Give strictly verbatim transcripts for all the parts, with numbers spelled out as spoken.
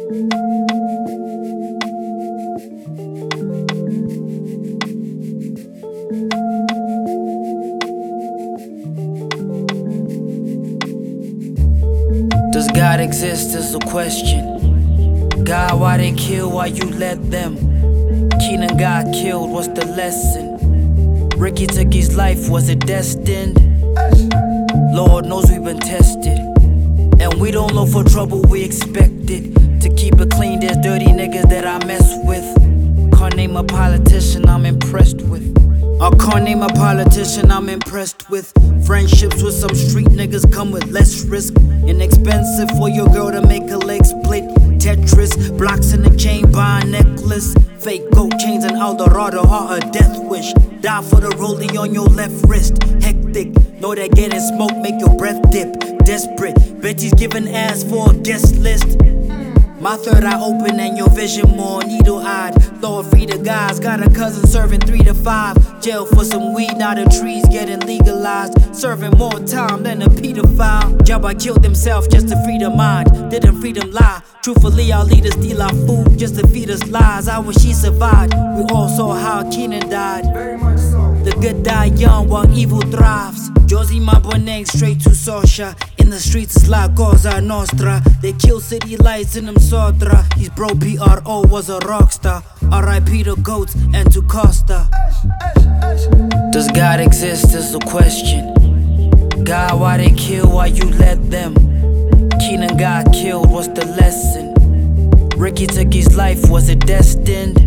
Does God exist is the question. God, why they kill, why you let them? Keenan got killed, what's the lesson? Ricky took his life, was it destined? Lord knows we've been tested, and we don't look for trouble, we expect it. To keep it clean, there's dirty niggas that I mess with. Can't name a politician I'm impressed with. I can't name a politician I'm impressed with. Friendships with some street niggas come with less risk. Inexpensive for your girl to make a leg split. Tetris, blocks in the chain, buy a necklace. Fake gold chains and Eldorado are a death wish. Die for the rollie on your left wrist. Hectic, know that getting smoke make your breath dip. Desperate, Betty's giving ass for a guest list. My third eye open and your vision more needle-eyed. Lord free the guys, got a cousin serving three to five. Jail for some weed, now the trees getting legalized. Serving more time than a pedophile. Jabba killed himself just to free the mind. Didn't freedom lie. Truthfully, our leaders steal our food just to feed us lies. I wish he survived. We all saw how Keenan died. Very much so. The good die young while evil thrives. Josie my bonang straight to Sosha. In the streets it's like Cosa Nostra. They kill city lights in them Sodra. His bro P R O was a rock star. R I P to Goats and to Costa. Does God exist is the question. God, why they kill, why you let them? Keenan got killed, what's the lesson? Ricky took his life, was it destined?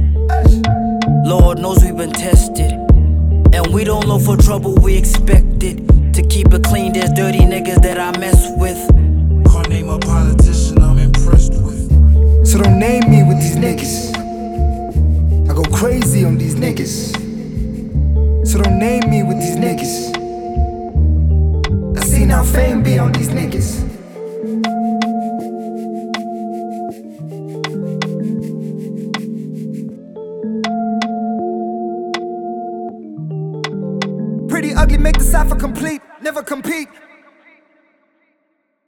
Lord knows we've been tested, and we don't look for trouble, we expect it. To keep it clean, there's dirty niggas that I mess with. Can't name a politician I'm impressed with. So don't name me with these niggas. I go crazy on these niggas. So don't name me with these niggas. I seen how fame be on these niggas. Pretty ugly, make the cipher complete, never compete.